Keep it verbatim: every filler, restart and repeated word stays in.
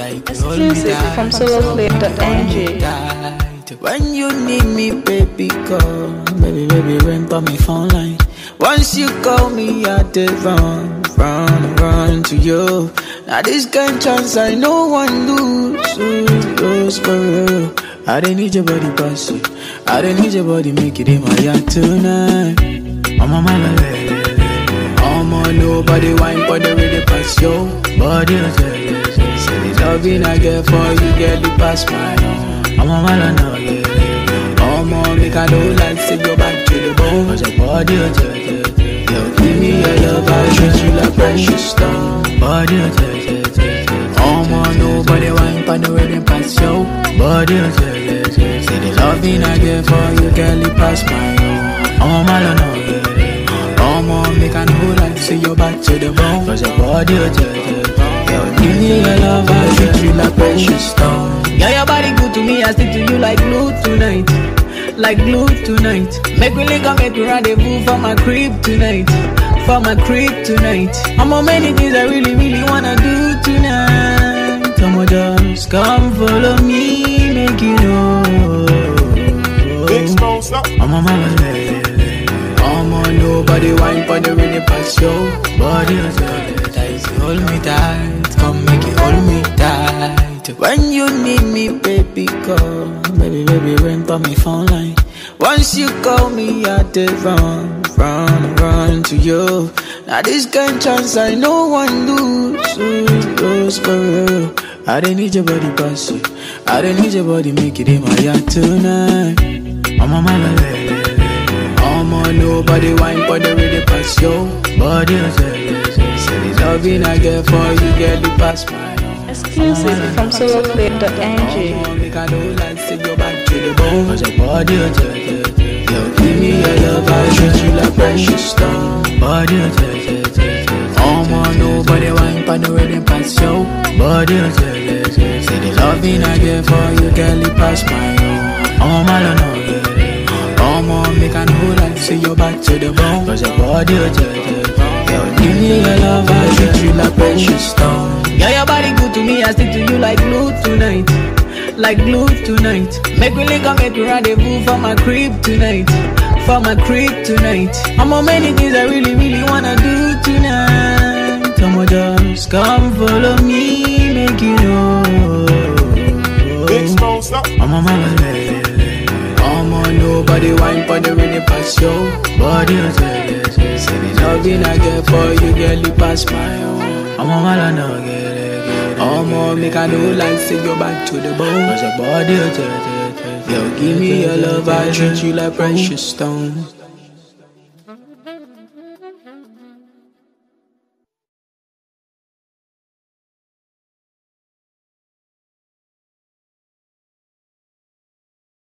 tight. Exclusive from soloflame dot n g. When you need me, baby, call. Baby, baby, ring by my phone line. Once you call me, I did run, run, run to you. Now this kind chance I no one lose, lose, lose for real. I didn't need your body, pass you. I didn't need your body, make it in my yard tonight. I'm on my way. I'm on nobody wine, but they really pass your body. Say the loving I get for you, get it past my own. I'm on my line now, yeah. I'm on make I don't like to go back to the bone. Cause your body, oh, yeah, yeah. Yo, give me your love, I treat you like precious stone. Body, oh, yeah, yeah, yeah. I'm on nobody wine, but no rhythm pass your body, oh, yeah, yeah, yeah. Say the loving I get for you, girl, it pass my own. I'm on my line now, yeah. I'm on make I don't like to go back to the bone. Cause your body, oh, yeah, yeah. Yo, give me your love, I treat you like precious stone. Yeah, your body good to me, I stick to you like glue tonight. Like glue tonight. Make me link up, make me rendezvous for my crib tonight. For my crib tonight. I'm on many things I really, really wanna do tonight. Come on, just come follow me, make you know. I'm on my way. I'm on nobody wine, but they really pass your body. Hold me tight, come make you hold me tight. When you need me, baby, call. Baby, baby, ring by my phone line. Once you call me, I did run, run, run to you. Now this kind chance I no one lose, lose, lose for real. I didn't need your body, pass you. I didn't need your body, make it in my yard tonight. I'm on my way. I'm on nobody wine, but they really pass your body. Say the loving I get for you, get it past my. Exclusive from soloflame dot n g. I don't like to go back to the bone. Cause your body, oh, yeah, yeah. Yo, give me your love, I treat you like precious stone. Body, oh, yeah, yeah, yeah. I'm on nobody wine, but no rhythm pass your body, oh, yeah, yeah, yeah. Say the loving I get for you, girl, it pass my own. I'm on my line, oh, yeah. I'm on make I know like to go back to the bone. Cause your body, oh, yeah, yeah. Yo, give me your love, I treat you like precious stone. Yeah, your body good to me, I stick to you like glue tonight. Like glue tonight. Make me link up, make me rendezvous for my crib tonight. For my crib tonight. I'm on many things I really, really wanna do tonight. Come on, just come follow me, make you know. I'm on my way. I'm on nobody wine, but they really pass your body, oh, yeah, yeah, yeah. Say the loving I get for you, girl, it pass my own. I'm on my line now, yeah. I'm on make I know like to go back to the bone. Cause your body, oh, yeah, yeah, yeah. Yo, give me your love, I treat you like precious stone.